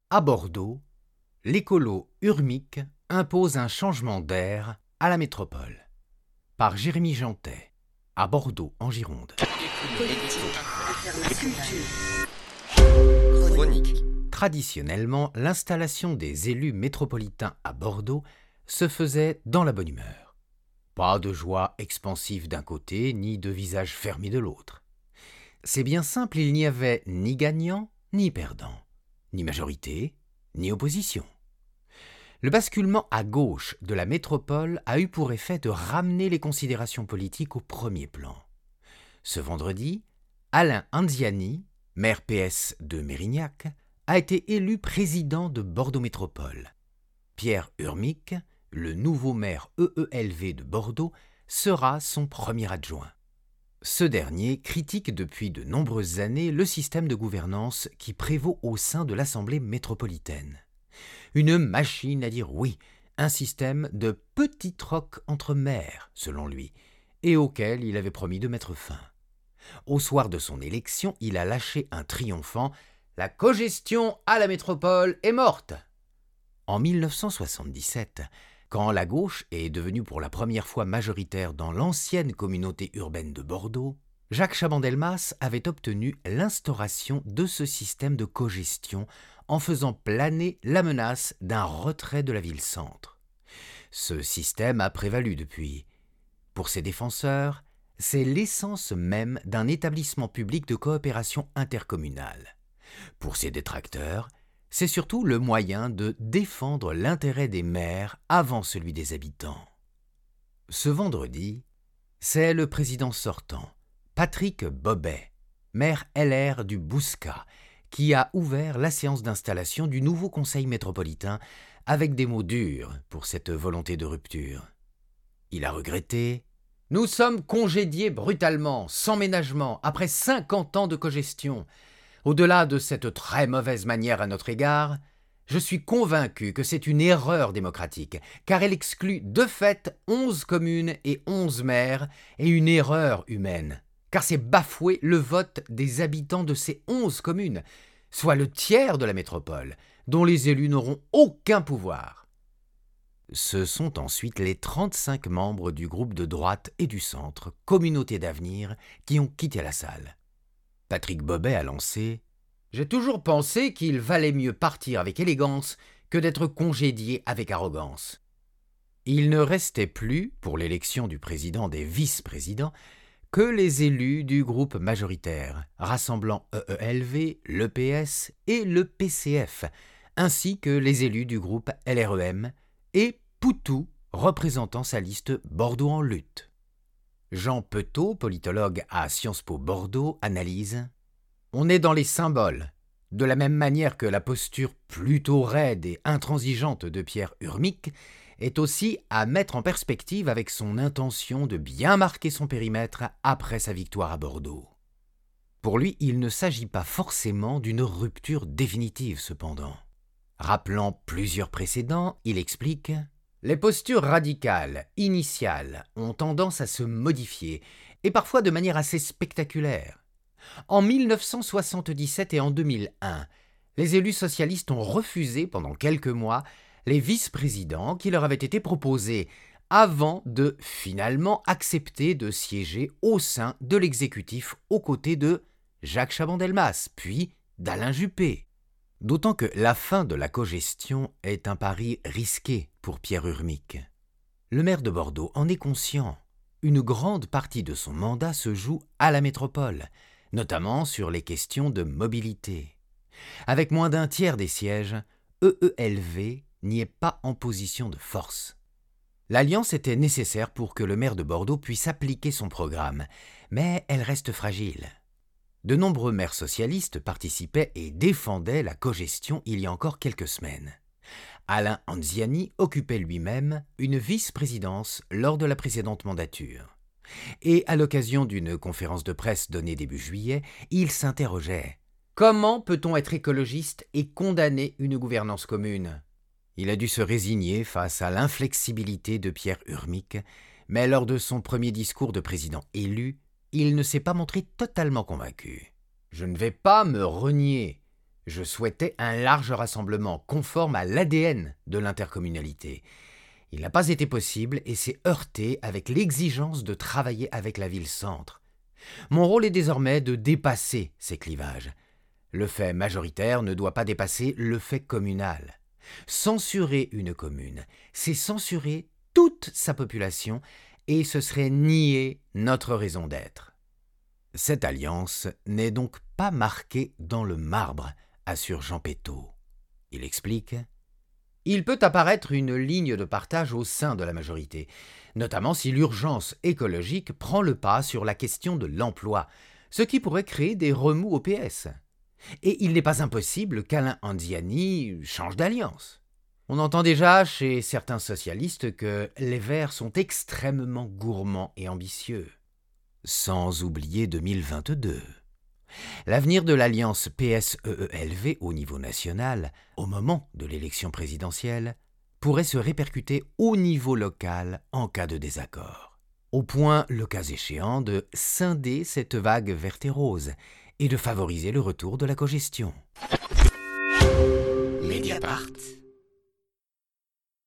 À Bordeaux, l'écolo Urmic impose un changement d'air à la métropole. Par Jérémy Jantet, à Bordeaux, en Gironde. Chronique. Traditionnellement, l'installation des élus métropolitains à Bordeaux se faisait dans la bonne humeur. Pas de joie expansive d'un côté, ni de visage fermé de l'autre. C'est bien simple, il n'y avait ni gagnant, ni perdant, ni majorité, ni opposition. Le basculement à gauche de la métropole a eu pour effet de ramener les considérations politiques au premier plan. Ce vendredi, Alain Anziani, maire PS de Mérignac, a été élu président de Bordeaux Métropole. Pierre Urmic, le nouveau maire EELV de Bordeaux, sera son premier adjoint. Ce dernier critique depuis de nombreuses années le système de gouvernance qui prévaut au sein de l'Assemblée métropolitaine. Une machine à dire oui, un système de petit troc entre maires, selon lui, et auquel il avait promis de mettre fin. Au soir de son élection, il a lâché un triomphant « La cogestion à la métropole est morte !» En 1977, quand la gauche est devenue pour la première fois majoritaire dans l'ancienne communauté urbaine de Bordeaux, Jacques Chaban-Delmas avait obtenu l'instauration de ce système de cogestion en faisant planer la menace d'un retrait de la ville-centre. Ce système a prévalu depuis. Pour ses défenseurs, c'est l'essence même d'un établissement public de coopération intercommunale. Pour ses détracteurs, c'est surtout le moyen de défendre l'intérêt des maires avant celui des habitants. Ce vendredi, c'est le président sortant, Patrick Bobet, maire LR du Bouscat, qui a ouvert la séance d'installation du nouveau conseil métropolitain avec des mots durs pour cette volonté de rupture. Il a regretté « Nous sommes congédiés brutalement, sans ménagement, après 50 ans de cogestion. Au-delà de cette très mauvaise manière à notre égard, je suis convaincu que c'est une erreur démocratique, car elle exclut de fait 11 communes et 11 maires, et une erreur humaine, car c'est bafouer le vote des habitants de ces 11 communes, soit le tiers de la métropole, dont les élus n'auront aucun pouvoir. » Ce sont ensuite les 35 membres du groupe de droite et du centre, Communauté d'avenir, qui ont quitté la salle. Patrick Bobet a lancé « J'ai toujours pensé qu'il valait mieux partir avec élégance que d'être congédié avec arrogance. » Il ne restait plus, pour l'élection du président des vice-présidents, que les élus du groupe majoritaire, rassemblant EELV, l'EPS et le PCF, ainsi que les élus du groupe LREM et Poutou, représentant sa liste Bordeaux en lutte. Jean Petot, politologue à Sciences Po Bordeaux, analyse « On est dans les symboles, de la même manière que la posture plutôt raide et intransigeante de Pierre Urmic est aussi à mettre en perspective avec son intention de bien marquer son périmètre après sa victoire à Bordeaux. » Pour lui, il ne s'agit pas forcément d'une rupture définitive cependant. Rappelant plusieurs précédents, il explique « Les postures radicales, initiales, ont tendance à se modifier, et parfois de manière assez spectaculaire. En 1977 et en 2001, les élus socialistes ont refusé pendant quelques mois les vice-présidents qui leur avaient été proposés, avant de finalement accepter de siéger au sein de l'exécutif aux côtés de Jacques Chaban-Delmas, puis d'Alain Juppé. D'autant que la fin de la cogestion est un pari risqué pour Pierre Urmic. Le maire de Bordeaux en est conscient. Une grande partie de son mandat se joue à la métropole, notamment sur les questions de mobilité. Avec moins d'un tiers des sièges, EELV n'y est pas en position de force. L'alliance était nécessaire pour que le maire de Bordeaux puisse appliquer son programme, mais elle reste fragile. De nombreux maires socialistes participaient et défendaient la cogestion il y a encore quelques semaines. Alain Anziani occupait lui-même une vice-présidence lors de la précédente mandature. Et à l'occasion d'une conférence de presse donnée début juillet, il s'interrogeait « Comment peut-on être écologiste et condamner une gouvernance commune ?» Il a dû se résigner face à l'inflexibilité de Pierre Urmic, mais lors de son premier discours de président élu, il ne s'est pas montré totalement convaincu. « Je ne vais pas me renier, Je souhaitais un large rassemblement conforme à l'ADN de l'intercommunalité. Il n'a pas été possible et s'est heurté avec l'exigence de travailler avec la ville-centre. Mon rôle est désormais de dépasser ces clivages. Le fait majoritaire ne doit pas dépasser le fait communal. Censurer une commune, c'est censurer toute sa population et ce serait nier notre raison d'être. Cette alliance n'est donc pas marquée dans le marbre, assure Jean Pétot. Il explique: il peut apparaître une ligne de partage au sein de la majorité, notamment si l'urgence écologique prend le pas sur la question de l'emploi, ce qui pourrait créer des remous au PS. Et il n'est pas impossible qu'Alain Anziani change d'alliance. On entend déjà chez certains socialistes que les Verts sont extrêmement gourmands et ambitieux. Sans oublier 2022. L'avenir de l'alliance PS-EELV au niveau national, au moment de l'élection présidentielle, pourrait se répercuter au niveau local en cas de désaccord. Au point, le cas échéant, de scinder cette vague verte et rose et de favoriser le retour de la cogestion. Mediapart.